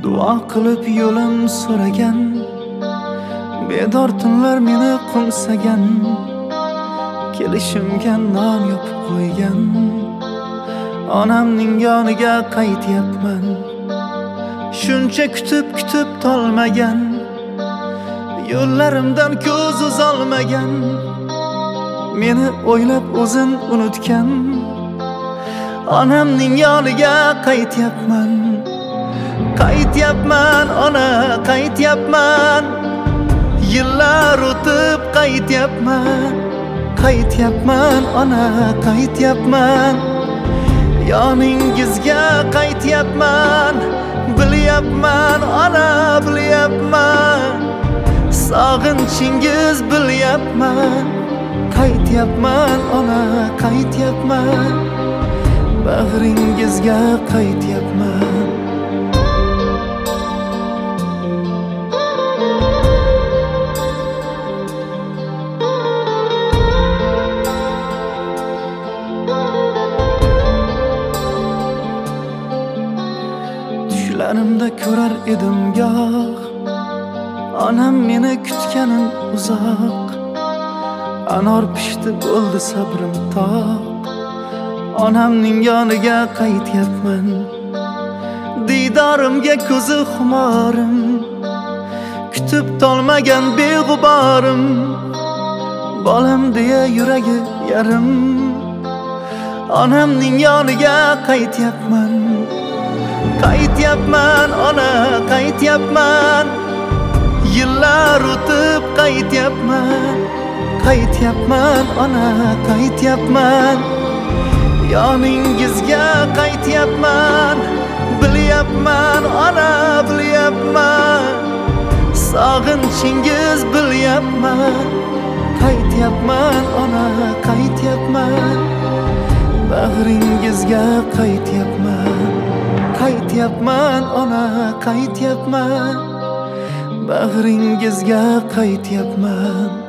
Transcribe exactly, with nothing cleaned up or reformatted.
Duo qilib yo'lim so'ragan, bedor tunlar meni qo'msagan, kelishimga non yopib qo'ygan. Onamning yoniga qaytyapman, shuncha kutib kutib tolmagan, yo'llarimdan ko'z uzolmagan, meni o'ylab o'zin unutgan. Onamning yoniga qaytyapman, qaytyapman ona, qaytyapman. Yillar o'tib qaytyapman, qaytyapman ona, qaytyapman. Yoningizga qaytyapman, bilyapman ona, bilyapman. Sog'inchingiz bilyapman, qaytyapman ona, qaytyapman. Bag'ringizga qaytyapman. Tushlarimda ko'rar edim goh, onam meni kutganim uzoq. Anor pishdi bo'ldi sabrim toq, onamning yoniga qaytyapman. Diydorimga ko'zi xumorim, kutib tolmagan beg'uborim. Bolam deya yuragi yarim, onamning yoniga qaytyapman. Qaytyapman ona, qaytyapman. Yillar o'tib qaytyapman, qaytyapman ona, qaytyapman. Yoningizga qaytyapman, bilyapman ona, bilyapman. Sog'inchingiz bilyapman, qaytyapman ona, qaytyapman. Bag'ringizga qaytyapman, qaytyapman ona, qaytyapman. Bag'ringizga qaytyapman.